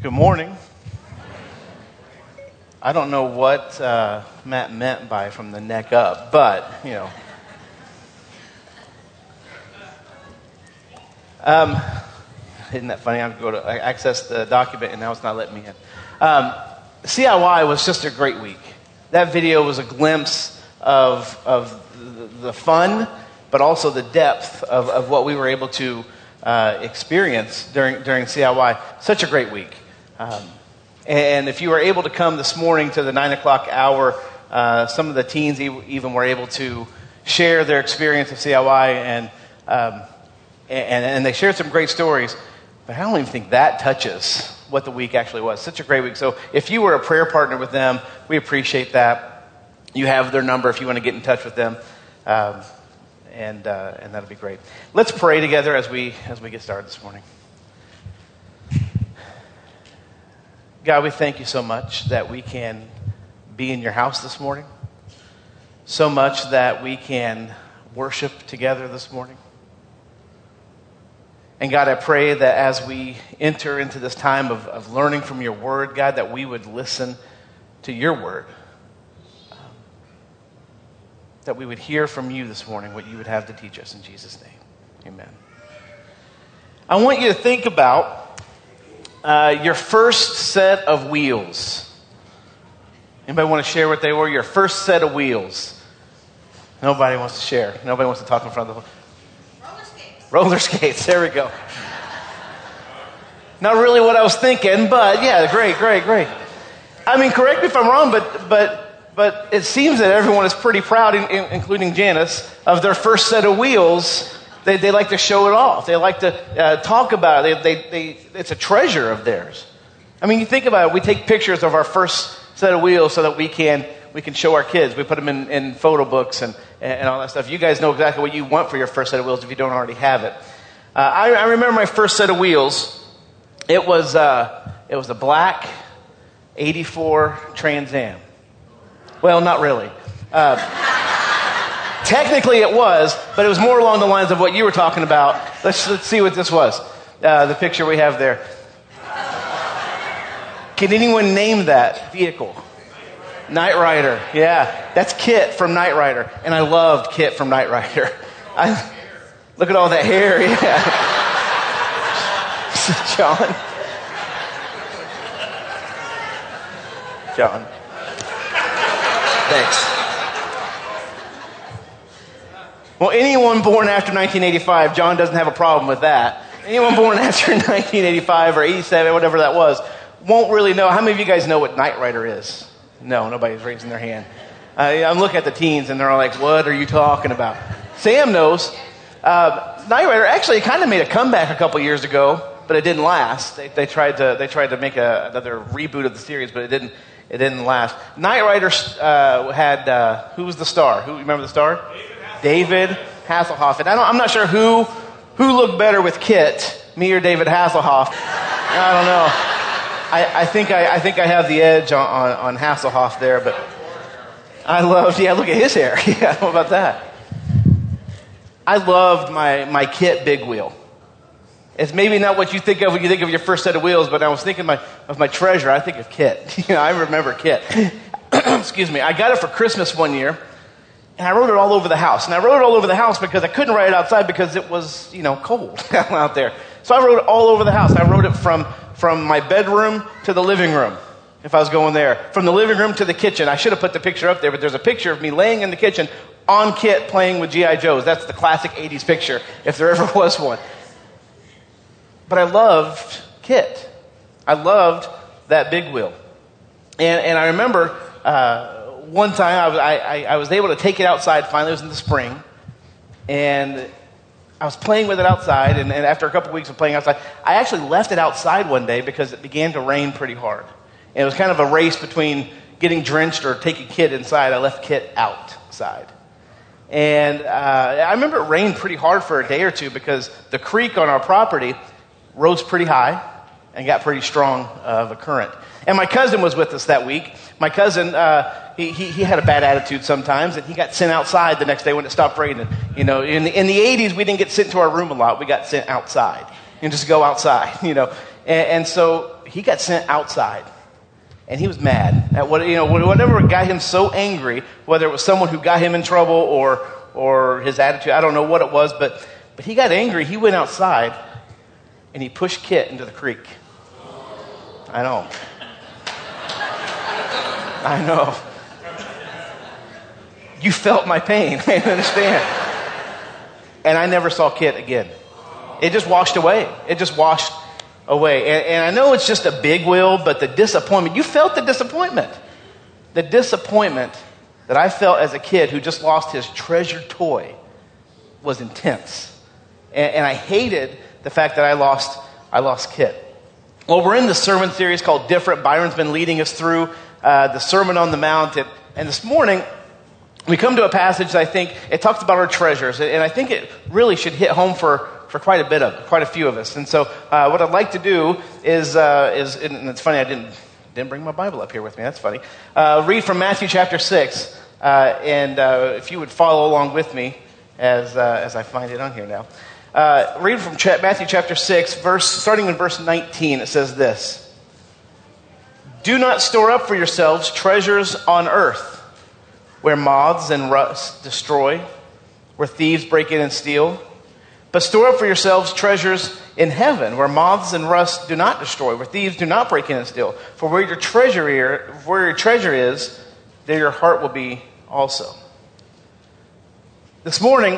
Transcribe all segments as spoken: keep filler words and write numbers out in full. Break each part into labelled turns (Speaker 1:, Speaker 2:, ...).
Speaker 1: Good morning. I don't know what uh, Matt meant by from the neck up, but, you know. Um, isn't that funny? I have to go to access the document, and now it's not letting me in. Um, C I Y was just a great week. That video was a glimpse of, of the fun, but also the depth of, of what we were able to uh, experience during, during C I Y. Such a great week. Um, and if you were able to come this morning to the nine o'clock hour, uh, some of the teens even were able to share their experience of C I Y, and, um, and and they shared some great stories. But I don't even think that touches what the week actually was. Such a great week. So if you were a prayer partner with them, we appreciate that. You have their number if you want to get in touch with them, um, and uh, and that'll be great. Let's pray together as we as we get started this morning. God, we thank you so much that we can be in your house this morning, so much that we can worship together this morning. And God, I pray that as we enter into this time of, of learning from your word, God, that we would listen to your word, um, that we would hear from you this morning what you would have to teach us in Jesus' name. Amen. I want you to think about Uh, your first set of wheels. Anybody want to share what they were? Your first set of wheels. Nobody wants to share. Nobody wants to talk in front of the...
Speaker 2: Roller skates.
Speaker 1: Roller skates. There we go. Not really what I was thinking, but yeah, great, great, great. I mean, correct me if I'm wrong, but but but it seems that everyone is pretty proud, in, in, including Janice, of their first set of wheels. They, they like to show it off. They like to uh, talk about it. They, they, they, it's a treasure of theirs. I mean, you think about it. We take pictures of our first set of wheels so that we can we can show our kids. We put them in, in photo books and, and all that stuff. You guys know exactly what you want for your first set of wheels if you don't already have it. Uh, I, I remember my first set of wheels. It was uh, it was a black eighty-four Trans Am. Well, not really. Uh, Technically it was, but it was more along the lines of what you were talking about. Let's, let's see what this was. Uh, the picture we have there. Can anyone name that vehicle? Knight Rider. Yeah, that's Kit from Knight Rider. And I loved Kit from Knight Rider. I, look at all that hair. Yeah. John. John. Thanks. Well, anyone born after nineteen eighty-five, John doesn't have a problem with that. Anyone born after nineteen eighty-five or eighty-seven, whatever that was, won't really know. How many of you guys know what Knight Rider is? No, nobody's raising their hand. Uh, I'm looking at the teens, and they're all like, what are you talking about? Sam knows. Uh, Knight Rider actually kind of made a comeback a couple years ago, but it didn't last. They, they tried to they tried to make a, another reboot of the series, but it didn't it didn't last. Knight Rider uh, had, uh, who was the star? Who remember the star? David Hasselhoff. And I don't, I'm not sure who who looked better with Kit, me or David Hasselhoff. I don't know. I, I think I, I think I have the edge on, on, on Hasselhoff there, but I loved, yeah, look at his hair. Yeah, what about that? I loved my, my Kit big wheel. It's maybe not what you think of when you think of your first set of wheels, but I was thinking my, of my treasure. I think of Kit. You know, I remember Kit. Excuse me. I got it for Christmas one year. And I wrote it all over the house. And I wrote it all over the house because I couldn't write it outside because it was, you know, cold out there. So I wrote it all over the house. I wrote it from, from my bedroom to the living room, if I was going there. From the living room to the kitchen. I should have put the picture up there, but there's a picture of me laying in the kitchen on Kit playing with G I Joes. That's the classic eighties picture, if there ever was one. But I loved Kit. I loved that big wheel. And, and I remember... Uh, One time I was, I, I was able to take it outside, finally it was in the spring, and I was playing with it outside, and, and after a couple of weeks of playing outside, I actually left it outside one day because it began to rain pretty hard. And it was kind of a race between getting drenched or taking Kit inside. I left Kit outside. And uh, I remember it rained pretty hard for a day or two because the creek on our property rose pretty high and got pretty strong of a current. And my cousin was with us that week. My cousin, uh, he, he he had a bad attitude sometimes, and he got sent outside the next day when it stopped raining. You know, in the, in the eighties, we didn't get sent to our room a lot. We got sent outside and just go outside, you know. And, and so he got sent outside. And he was mad at what, you know, whatever got him so angry, whether it was someone who got him in trouble or or his attitude, I don't know what it was, but but he got angry. He went outside and he pushed Kit into the creek. I know. I know. You felt my pain. I understand. And I never saw Kit again. It just washed away. It just washed away. And, and I know it's just a big wheel, but the disappointment, you felt the disappointment. The disappointment that I felt as a kid who just lost his treasured toy was intense. And, and I hated the fact that I lost, I lost Kit. Well, we're in the sermon series called Different. Byron's been leading us through uh, the Sermon on the Mount. And, and this morning, we come to a passage that I think it talks about our treasures. And I think it really should hit home for for quite a bit of, quite a few of us. And so uh, what I'd like to do is, uh, is and it's funny, I didn't didn't bring my Bible up here with me. That's funny. Uh, read from Matthew chapter six. Uh, and uh, if you would follow along with me as uh, as I find it on here now. Uh, read from cha- Matthew chapter six, verse starting in verse nineteen. It says this: "Do not store up for yourselves treasures on earth, where moths and rust destroy, where thieves break in and steal. But store up for yourselves treasures in heaven, where moths and rust do not destroy, where thieves do not break in and steal. For where your treasure is, where your treasure is, there your heart will be also." This morning,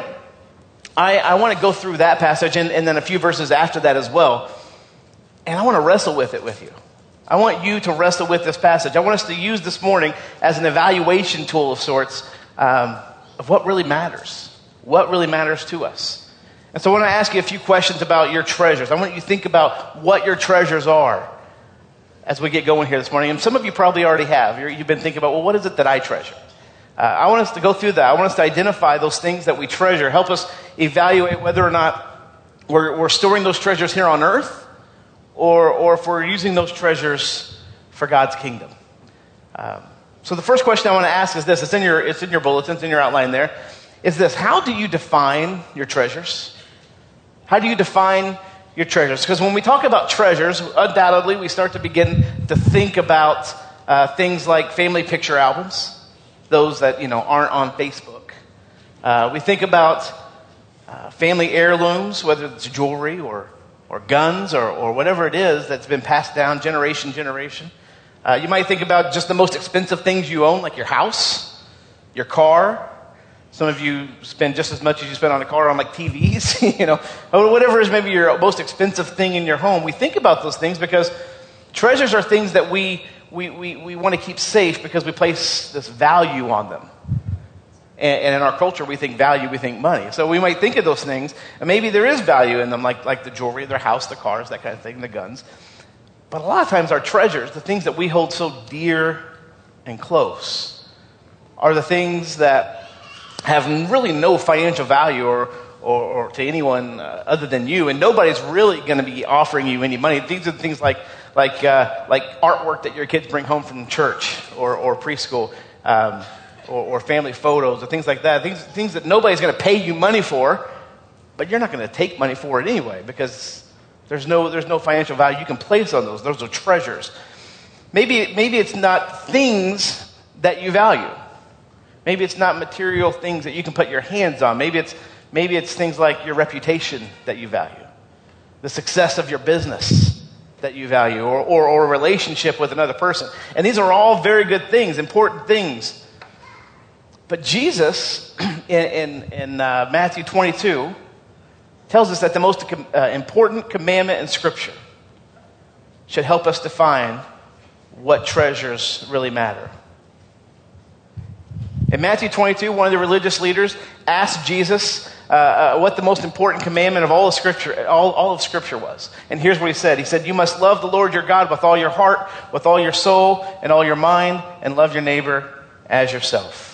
Speaker 1: I, I want to go through that passage and, and then a few verses after that as well. And I want to wrestle with it with you. I want you to wrestle with this passage. I want us to use this morning as an evaluation tool of sorts um, of what really matters. What really matters to us. And so I want to ask you a few questions about your treasures. I want you to think about what your treasures are as we get going here this morning. And some of you probably already have. You're, you've been thinking about, well, what is it that I treasure? Uh, I want us to go through that. I want us to identify those things that we treasure. Help us evaluate whether or not we're, we're storing those treasures here on earth or, or if we're using those treasures for God's kingdom. Um, so the first question I want to ask is this. It's in your, it's in your bulletin. It's in your outline there. Is this: how do you define your treasures? How do you define your treasures? Because when we talk about treasures, undoubtedly we start to begin to think about uh, things like family picture albums, those that, you know, aren't on Facebook. Uh, we think about uh, family heirlooms, whether it's jewelry or or guns or, or whatever it is that's been passed down generation to generation. Uh, you might think about just the most expensive things you own, like your house, your car. Some of you spend just as much as you spend on a car on like T Vs, you know, or whatever is maybe your most expensive thing in your home. We think about those things because treasures are things that we we we, we want to keep safe because we place this value on them. And, and in our culture, we think value, we think money. So we might think of those things, and maybe there is value in them, like like the jewelry, their house, the cars, that kind of thing, the guns. But a lot of times our treasures, the things that we hold so dear and close, are the things that have really no financial value or, or, or to anyone uh, other than you, and nobody's really going to be offering you any money. These are things like like uh, like artwork that your kids bring home from church or, or preschool, um, or, or family photos, or things like that. Things things that nobody's going to pay you money for, but you're not going to take money for it anyway because there's no there's no financial value you can place on those. Those are treasures. Maybe maybe it's not things that you value. Maybe it's not material things that you can put your hands on. Maybe it's maybe it's things like your reputation that you value, the success of your business that you value, or, or, or a relationship with another person. And these are all very good things, important things. But Jesus, in, in, in uh, Matthew twenty-two, tells us that the most uh, important commandment in Scripture should help us define what treasures really matter. In Matthew twenty-two, one of the religious leaders asked Jesus uh, uh, what the most important commandment of all of Scripture, all, all of Scripture was. And here's what he said. He said, "You must love the Lord your God with all your heart, with all your soul, and all your mind, and love your neighbor as yourself."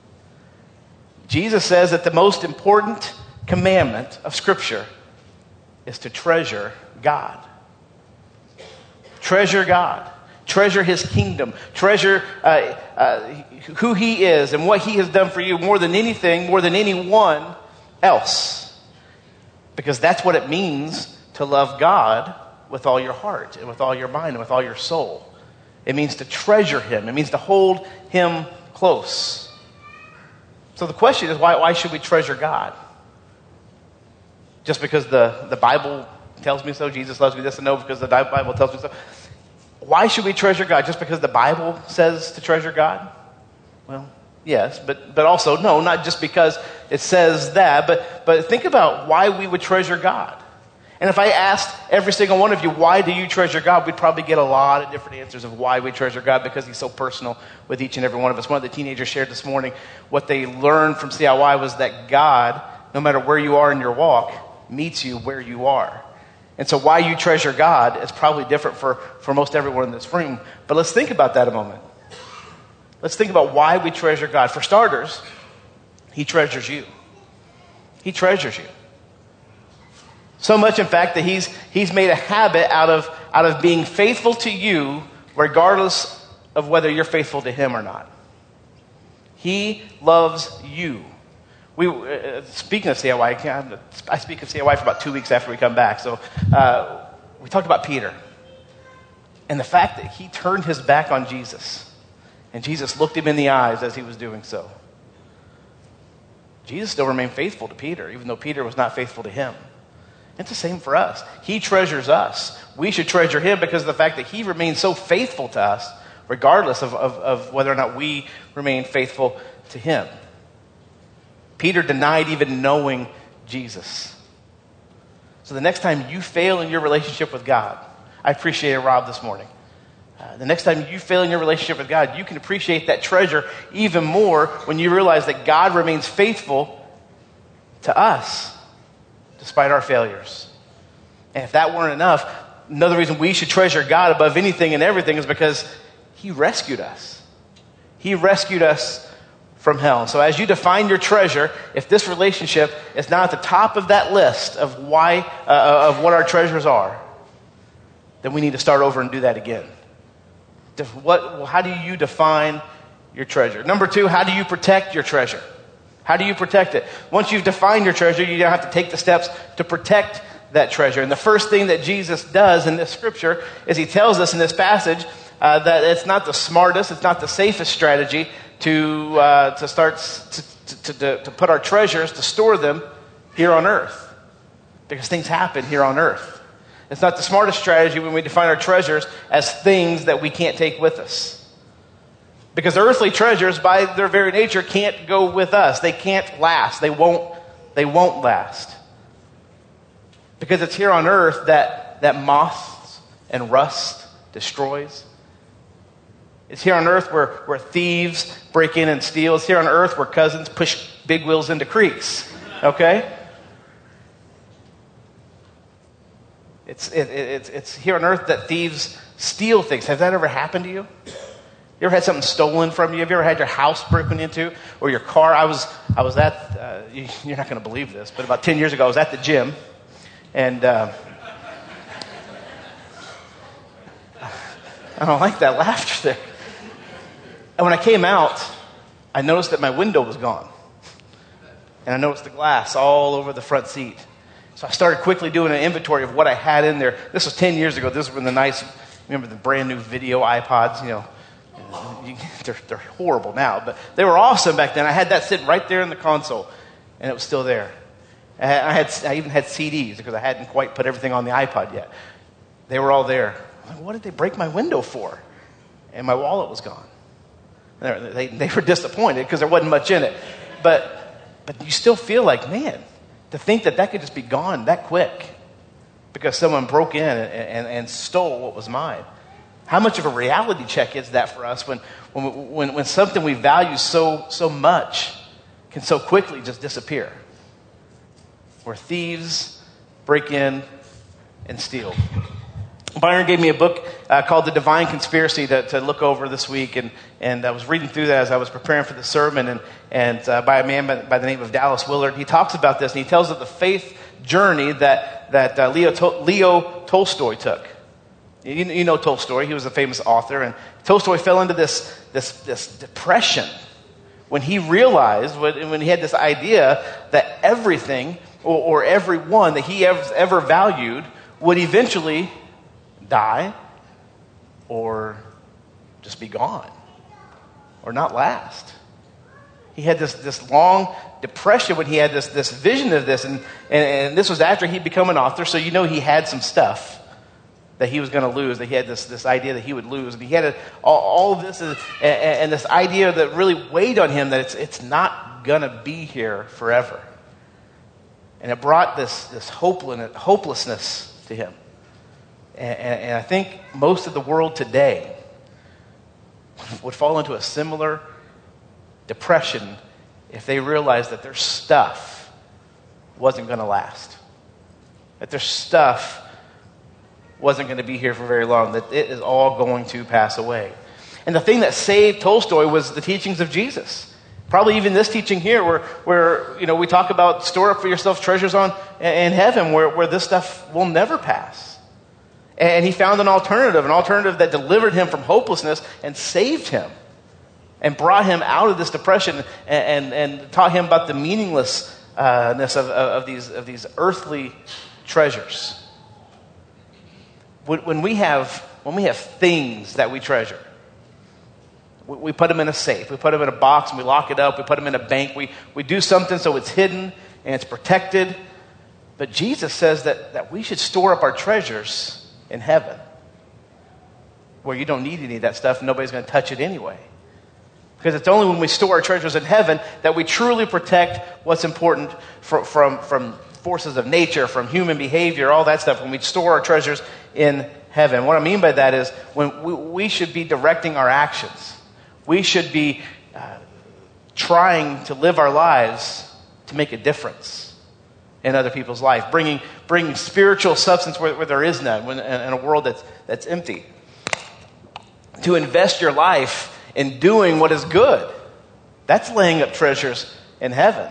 Speaker 1: Jesus says that the most important commandment of Scripture is to treasure God. Treasure God. Treasure His kingdom. Treasure uh, uh, who He is and what He has done for you more than anything, more than anyone else. Because that's what it means to love God with all your heart and with all your mind and with all your soul. It means to treasure him. It means to hold him close. So the question is, why, why should we treasure God? Just because the, the Bible tells me so? Jesus loves me, this and no, because the Bible tells me so? Why should we treasure God? Just because the Bible says to treasure God? Well, yes, but, but also, no, not just because it says that, but, but think about why we would treasure God. And if I asked every single one of you, why do you treasure God? We'd probably get a lot of different answers of why we treasure God, because he's so personal with each and every one of us. One of the teenagers shared this morning, what they learned from C I Y was that God, no matter where you are in your walk, meets you where you are. And so why you treasure God is probably different for, for most everyone in this room. But let's think about that a moment. Let's think about why we treasure God. For starters, he treasures you. He treasures you. So much, in fact, that he's he's made a habit out of out of being faithful to you, regardless of whether you're faithful to him or not. He loves you. We uh, speaking of C I Y, I, I speak of C I Y for about two weeks after we come back. So uh, we talked about Peter and the fact that he turned his back on Jesus, and Jesus looked him in the eyes as he was doing so. Jesus still remained faithful to Peter, even though Peter was not faithful to him. It's the same for us. He treasures us. We should treasure him because of the fact that he remains so faithful to us, regardless of, of, of whether or not we remain faithful to him. Peter denied even knowing Jesus. So the next time you fail in your relationship with God, I appreciated Rob this morning. Uh, the next time you fail in your relationship with God, you can appreciate that treasure even more when you realize that God remains faithful to us, despite our failures. And if that weren't enough, another reason we should treasure God above anything and everything is because he rescued us. He rescued us from hell. So as you define your treasure, if this relationship is not at the top of that list of why, uh, of what our treasures are, then we need to start over and do that again. What, how do you define your treasure? Number two, how do you protect your treasure? How do you protect it? Once you've defined your treasure, you have to take the steps to protect that treasure. And the first thing that Jesus does in this scripture is he tells us in this passage uh, that it's not the smartest, it's not the safest strategy to uh, to start to, to, to, to put our treasures, to store them here on earth. Because things happen here on earth. It's not the smartest strategy when we define our treasures as things that we can't take with us. Because earthly treasures, by their very nature, can't go with us. They can't last. They won't, they won't last. Because it's here on earth that, that moths and rust destroys. It's here on earth where, where thieves break in and steal. It's here on earth where cousins push big wheels into creeks. Okay? It's, it, it, it's, it's here on earth that thieves steal things. Has that ever happened to you? You ever had something stolen from you? Have you ever had your house broken into or your car? I was I was at, uh, you, you're not going to believe this, but about ten years ago I was at the gym. And uh, I don't like that laughter there. And when I came out, I noticed that my window was gone. And I noticed the glass all over the front seat. So I started quickly doing an inventory of what I had in there. This was ten years ago. This was when the nice, remember the brand new video iPods, you know. You, they're, they're horrible now, but they were awesome back then. I had that sitting right there in the console, and it was still there. I had, I, had, I even had C Ds because I hadn't quite put everything on the iPod yet. They were all there. I'm like, what did they break my window for? And my wallet was gone. And they, they were disappointed because there wasn't much in it. But, but you still feel like, man, to think that that could just be gone that quick because someone broke in and, and, and stole what was mine. How much of a reality check is that for us when, when, when, when something we value so, so much can so quickly just disappear? Where thieves break in and steal. Byron gave me a book uh, called The Divine Conspiracy to, to look over this week, and, and I was reading through that as I was preparing for the sermon, and, and uh, by a man by, by the name of Dallas Willard. He talks about this, and he tells of the faith journey that, that uh, Leo, to- Leo Tolstoy took. You, you know Tolstoy. He was a famous author. And Tolstoy fell into this, this, this depression when he realized, when, when he had this idea that everything or, or everyone that he ever, ever valued would eventually die or just be gone or not last. He had this, this long depression when he had this, this vision of this, and, and, and this was after he'd become an author, so you know he had some stuff that he was going to lose, that he had this, this idea that he would lose. And he had a, all, all of this, is, and, and this idea that really weighed on him that it's, it's not going to be here forever. And it brought this, this hopelessness, hopelessness to him. And, and, and I think most of the world today would fall into a similar depression if they realized that their stuff wasn't going to last. That their stuff wasn't going to be here for very long, that it is all going to pass away. And the thing that saved Tolstoy was the teachings of Jesus. Probably even this teaching here where, where you know, we talk about store up for yourself treasures on in heaven where, where this stuff will never pass. And he found an alternative, an alternative that delivered him from hopelessness and saved him and brought him out of this depression and, and, and taught him about the meaninglessness of, of, these, of these earthly treasures. When we have, when we have things that we treasure, we put them in a safe, we put them in a box and we lock it up, we put them in a bank, we, we do something so it's hidden and it's protected. But Jesus says that, that we should store up our treasures in heaven, where you don't need any of that stuff and nobody's going to touch it anyway. Because it's only when we store our treasures in heaven that we truly protect what's important from, from, from forces of nature, from human behavior, all that stuff, when we store our treasures in heaven. What I mean by that is when we, we should be directing our actions. We should be uh, trying to live our lives to make a difference in other people's life, bringing bringing spiritual substance where, where there is none, when, in, in a world that's that's empty. To invest your life in doing what is good, that's laying up treasures in heaven.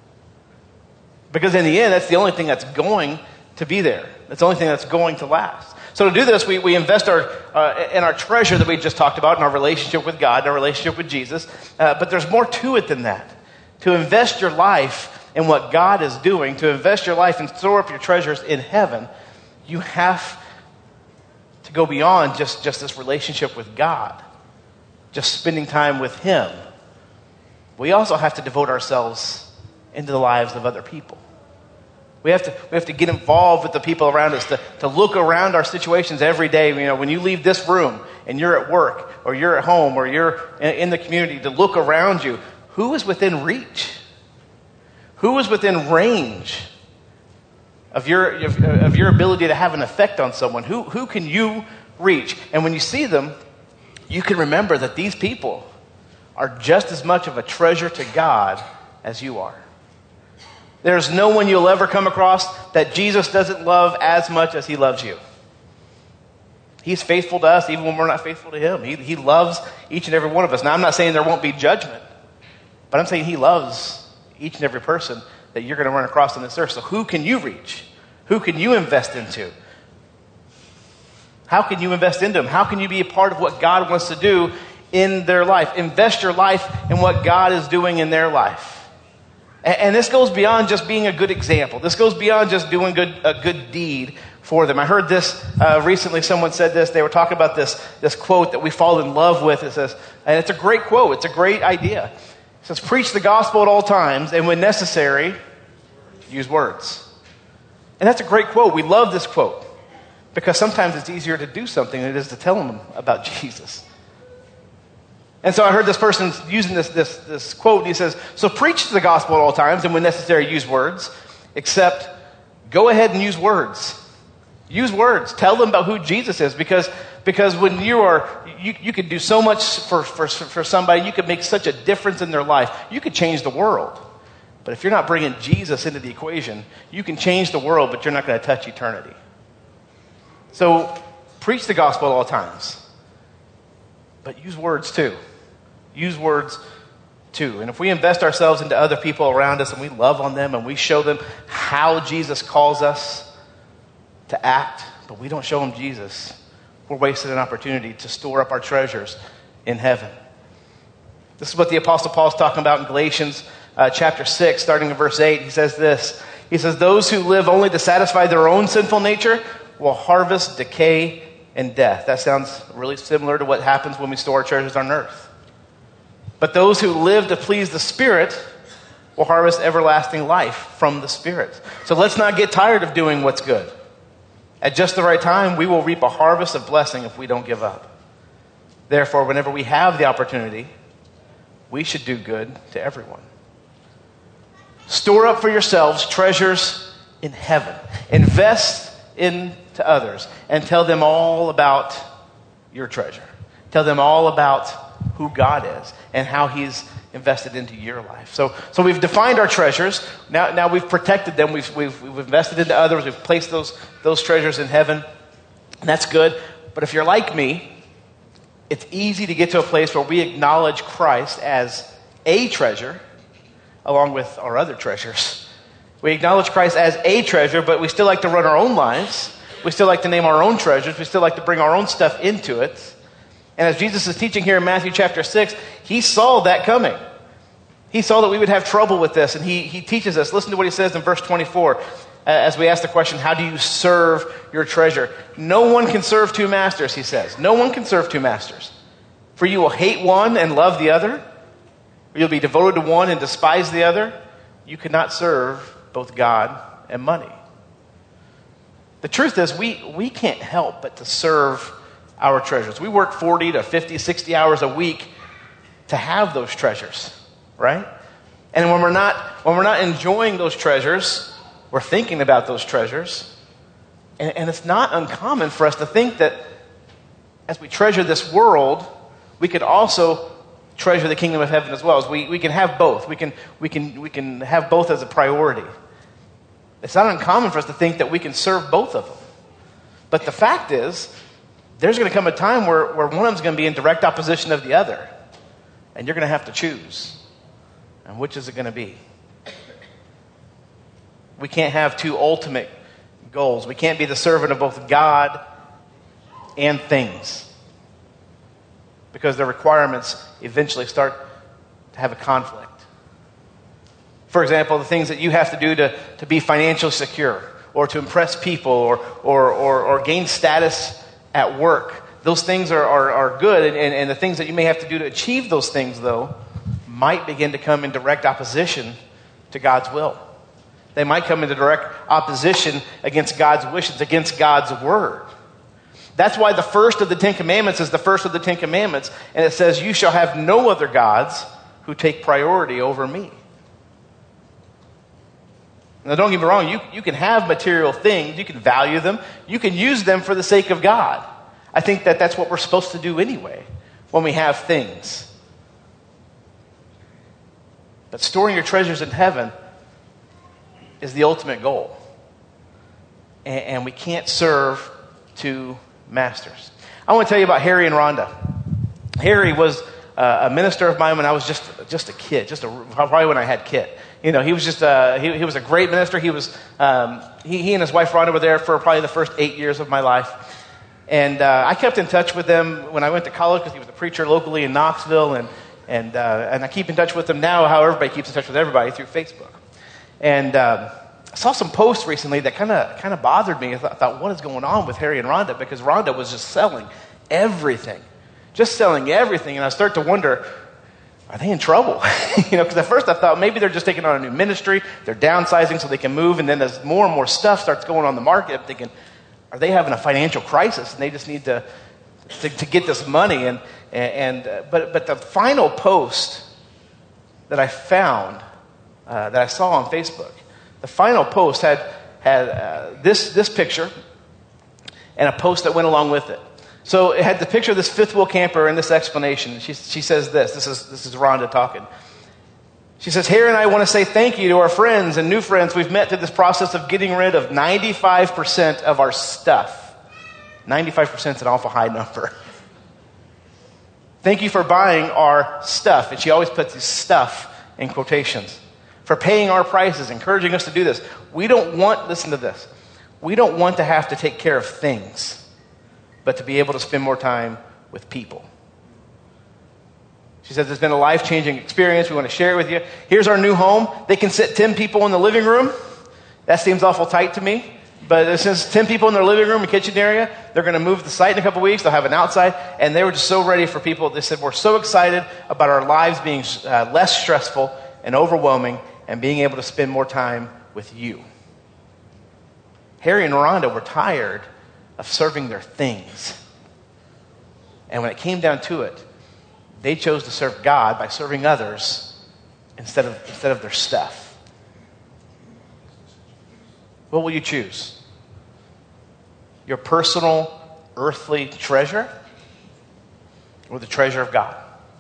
Speaker 1: Because in the end, that's the only thing that's going to be there. That's the only thing that's going to last. So to do this, we, we invest our uh, in our treasure that we just talked about, in our relationship with God, in our relationship with Jesus. Uh, but there's more to it than that. To invest your life in what God is doing, to invest your life and store up your treasures in heaven, you have to go beyond just, just this relationship with God, just spending time with Him. We also have to devote ourselves into the lives of other people. We have to we have to get involved with the people around us, to, to look around our situations every day. You know, when you leave this room and you're at work or you're at home or you're in the community, to look around you. Who is within reach? Who is within range of your of, of your ability to have an effect on someone? Who who can you reach? And when you see them, you can remember that these people are just as much of a treasure to God as you are. There's no one you'll ever come across that Jesus doesn't love as much as He loves you. He's faithful to us even when we're not faithful to Him. He, he loves each and every one of us. Now, I'm not saying there won't be judgment, but I'm saying He loves each and every person that you're going to run across on this earth. So who can you reach? Who can you invest into? How can you invest into them? How can you be a part of what God wants to do in their life? Invest your life in what God is doing in their life. And this goes beyond just being a good example. This goes beyond just doing good, a good deed for them. I heard this uh, recently. Someone said this. They were talking about this, this quote that we fall in love with. It says, and it's a great quote. It's a great idea. It says, preach the gospel at all times, and when necessary, use words. And that's a great quote. We love this quote because sometimes it's easier to do something than it is to tell them about Jesus. And so I heard this person using this, this, this quote, and he says, so preach the gospel at all times, and when necessary, use words, except go ahead and use words. Use words. Tell them about who Jesus is, because, because when you are, you, you could do so much for, for, for somebody, you could make such a difference in their life. You could change the world. But if you're not bringing Jesus into the equation, you can change the world, but you're not going to touch eternity. So preach the gospel at all times, but use words too. Use words too. And if we invest ourselves into other people around us and we love on them and we show them how Jesus calls us to act, but we don't show them Jesus, we're wasting an opportunity to store up our treasures in heaven. This is what the Apostle Paul is talking about in Galatians uh, chapter six, starting in verse eight. He says this. He says, those who live only to satisfy their own sinful nature will harvest decay and death. That sounds really similar to what happens when we store our treasures on earth. But those who live to please the Spirit will harvest everlasting life from the Spirit. So let's not get tired of doing what's good. At just the right time, we will reap a harvest of blessing if we don't give up. Therefore, whenever we have the opportunity, we should do good to everyone. Store up for yourselves treasures in heaven. Invest into others and tell them all about your treasure. Tell them all about who God is and how he's invested into your life. So, so we've defined our treasures. Now, now we've protected them. We've, we've, we've invested into others. We've placed those, those treasures in heaven. And that's good. But if you're like me, it's easy to get to a place where we acknowledge Christ as a treasure along with our other treasures. We acknowledge Christ as a treasure, but we still like to run our own lives. We still like to name our own treasures. We still like to bring our own stuff into it. And as Jesus is teaching here in Matthew chapter six, he saw that coming. He saw that we would have trouble with this, and he, he teaches us. Listen to what he says in verse twenty-four, as we ask the question, how do you serve your treasure? No one can serve two masters, he says. No one can serve two masters. For you will hate one and love the other, or you'll be devoted to one and despise the other. You cannot serve both God and money. The truth is, we, we can't help but to serve our treasures. We work forty to fifty, sixty hours a week to have those treasures, right? And when we're not, when we're not enjoying those treasures, we're thinking about those treasures. And, and it's not uncommon for us to think that as we treasure this world, we could also treasure the kingdom of heaven as well. As we, we can have both. We can, we can, we can have both as a priority. It's not uncommon for us to think that we can serve both of them. But the fact is, there's going to come a time where, where one of them is going to be in direct opposition of the other. And you're going to have to choose. And which is it going to be? We can't have two ultimate goals. We can't be the servant of both God and things. Because the requirements eventually start to have a conflict. For example, the things that you have to do to, to be financially secure, or to impress people, or, or, or, or gain status at work. Those things are, are, are good, and, and, and the things that you may have to do to achieve those things, though, might begin to come in direct opposition to God's will. They might come into direct opposition against God's wishes, against God's word. That's why the first of the Ten Commandments is the first of the Ten Commandments, and it says, you shall have no other gods who take priority over me. Now, don't get me wrong, you, you can have material things, you can value them, you can use them for the sake of God. I think that that's what we're supposed to do anyway, when we have things. But storing your treasures in heaven is the ultimate goal. And, and we can't serve two masters. I want to tell you about Harry and Rhonda. Harry was uh, a minister of mine when I was just, just a kid, just a, probably when I had Kit. You know, he was just a, he, he was a great minister. He was um, he, he and his wife Rhonda were there for probably the first eight years of my life. And uh, I kept in touch with them when I went to college because he was a preacher locally in Knoxville, and and uh, and I keep in touch with them now. How everybody keeps in touch with everybody through Facebook. And um, I saw some posts recently that kind of kind of bothered me. I thought, I thought, what is going on with Harry and Rhonda? Because Rhonda was just selling everything, just selling everything, and I start to wonder, are they in trouble? You know, because at first I thought maybe they're just taking on a new ministry. They're downsizing so they can move. And then as more and more stuff starts going on the market, I'm thinking, are they having a financial crisis and they just need to to, to get this money? And and uh, but but the final post that I found uh, that I saw on Facebook, the final post had had uh, this this picture and a post that went along with it. So it had the picture of this fifth wheel camper and this explanation. She, she says this. This is this is Rhonda talking. She says, Harry and I want to say thank you to our friends and new friends we've met through this process of getting rid of ninety-five percent of our stuff. ninety-five percent is an awful high number. Thank you for buying our stuff. And she always puts this stuff in quotations. For paying our prices, encouraging us to do this. We don't want, listen to this, we don't want to have to take care of things, but to be able to spend more time with people. She says, it's been a life-changing experience. We want to share it with you. Here's our new home. They can sit ten people in the living room. That seems awful tight to me. But since ten people in their living room and kitchen area, they're going to move the site in a couple weeks. They'll have an outside. And they were just so ready for people. They said, we're so excited about our lives being uh, less stressful and overwhelming and being able to spend more time with you. Harry and Rhonda were tired of serving their things. And when it came down to it, they chose to serve God by serving others instead of, instead of their stuff. What will you choose? Your personal earthly treasure or the treasure of God?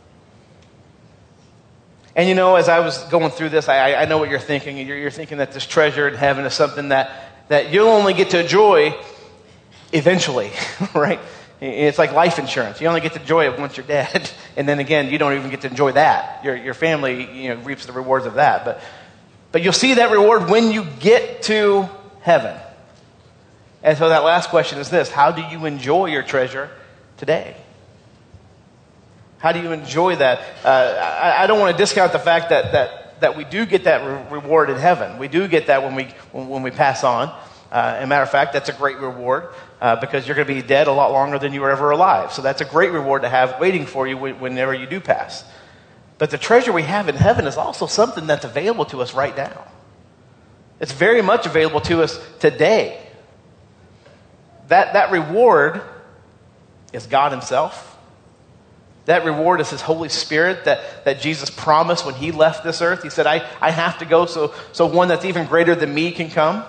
Speaker 1: And you know, as I was going through this, I, I know what you're thinking. You're, you're thinking that this treasure in heaven is something that, that you'll only get to enjoy eventually, right? It's like life insurance. You only get to enjoy it once you're dead. And then again, you don't even get to enjoy that. Your, your family, you know, reaps the rewards of that. But, but you'll see that reward when you get to heaven. And so that last question is this: how do you enjoy your treasure today? How do you enjoy that? Uh, I, I don't want to discount the fact that that that we do get that re- reward in heaven. We do get that when we when, when we pass on. Uh, as a matter of fact, that's a great reward uh, because you're going to be dead a lot longer than you were ever alive. So that's a great reward to have waiting for you whenever you do pass. But the treasure we have in heaven is also something that's available to us right now. It's very much available to us today. That, that reward is God himself. That reward is his Holy Spirit that, that Jesus promised when he left this earth. He said, I, I have to go so, so one that's even greater than me can come.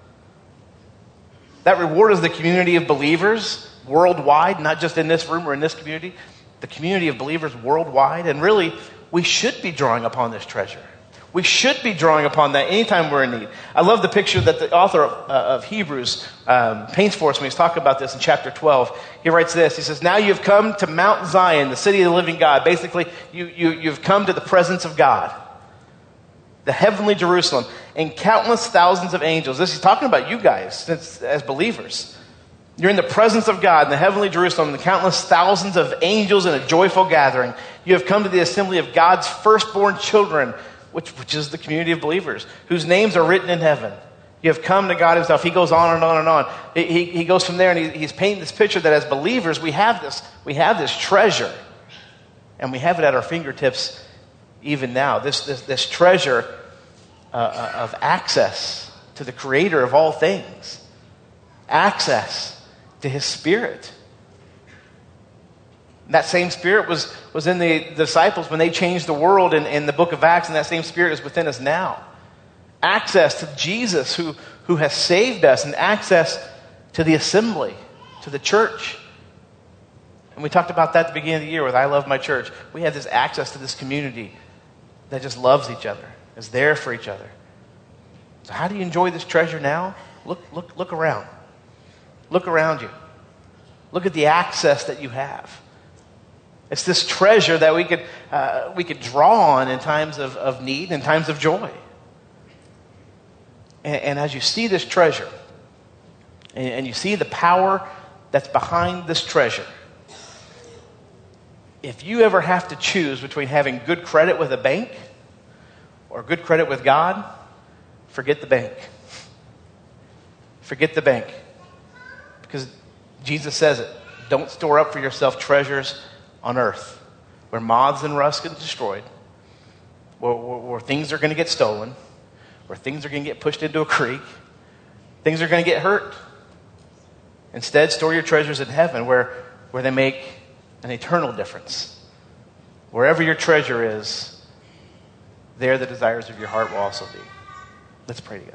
Speaker 1: That reward is the community of believers worldwide, not just in this room or in this community. The community of believers worldwide. And really, we should be drawing upon this treasure. We should be drawing upon that anytime we're in need. I love the picture that the author of, uh, of Hebrews um, paints for us when he's talking about this in chapter twelve. He writes this. He says, now you've come to Mount Zion, the city of the living God. Basically, you, you, you've come to the presence of God, the heavenly Jerusalem, and countless thousands of angels. This is talking about you guys since, as believers. You're in the presence of God in the heavenly Jerusalem, and the countless thousands of angels in a joyful gathering. You have come to the assembly of God's firstborn children, Which, which is the community of believers, whose names are written in heaven. You have come to God himself. He goes on and on and on. He, he goes from there, and he, he's painting this picture that as believers, we have this, we have this treasure, and we have it at our fingertips even now. This, this, this treasure uh, of access to the creator of all things, access to his Spirit. That same Spirit was, was in the disciples when they changed the world in, in the book of Acts, and that same Spirit is within us now. Access to Jesus who, who has saved us, and access to the assembly, to the church. And we talked about that at the beginning of the year with I Love My Church. We have this access to this community that just loves each other, is there for each other. So how do you enjoy this treasure now? Look, look, look around. Look around you. Look at the access that you have. It's this treasure that we could uh, we could draw on in times of, of need and times of joy. And, and as you see this treasure, and, and you see the power that's behind this treasure, if you ever have to choose between having good credit with a bank or good credit with God, forget the bank. Forget the bank. Because Jesus says it. Don't store up for yourself treasures on earth, where moths and rust get destroyed, where, where, where things are going to get stolen, where things are going to get pushed into a creek, things are going to get hurt. Instead, store your treasures in heaven, where, where they make an eternal difference. Wherever your treasure is, there the desires of your heart will also be. Let's pray together.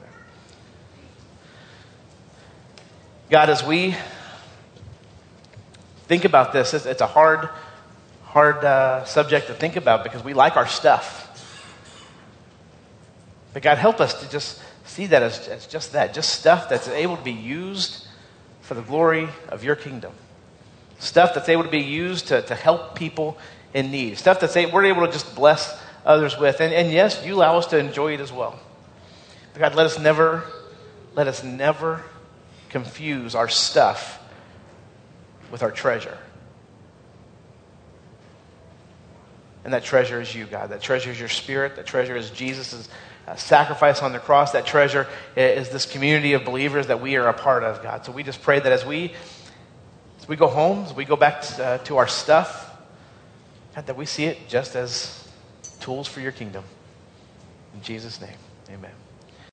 Speaker 1: God, as we think about this, it's, it's a hard hard uh, subject to think about because we like our stuff. But God, help us to just see that as, as just that, just stuff that's able to be used for the glory of your kingdom. Stuff that's able to be used to, to help people in need. Stuff that's able, we're able to just bless others with. And, and yes, you allow us to enjoy it as well. But God, let us never, let us never confuse our stuff with our treasure. And that treasure is you, God. That treasure is your Spirit. That treasure is Jesus' uh, sacrifice on the cross. That treasure is this community of believers that we are a part of, God. So we just pray that as we, as we go home, as we go back to, uh, to our stuff, God, that we see it just as tools for your kingdom. In Jesus' name, amen.